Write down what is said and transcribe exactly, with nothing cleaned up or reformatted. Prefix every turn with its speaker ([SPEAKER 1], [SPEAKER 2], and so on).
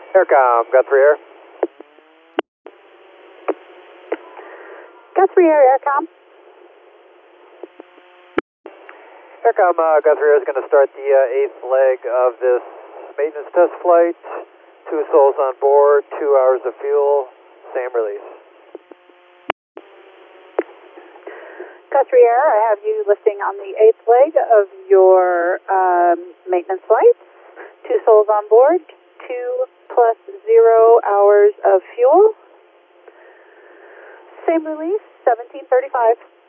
[SPEAKER 1] Aircom, Guthrie Air.
[SPEAKER 2] Guthrie Air, Aircom.
[SPEAKER 1] Aircom, uh, Guthrie Air is going to start the uh, eighth leg of this maintenance test flight. Two souls on board, two hours of fuel, same release.
[SPEAKER 2] Guthrie Air, I have you listing on the eighth leg of your um, maintenance flight. Two souls on board, two plus zero hours of fuel. Same release, seventeen thirty-five.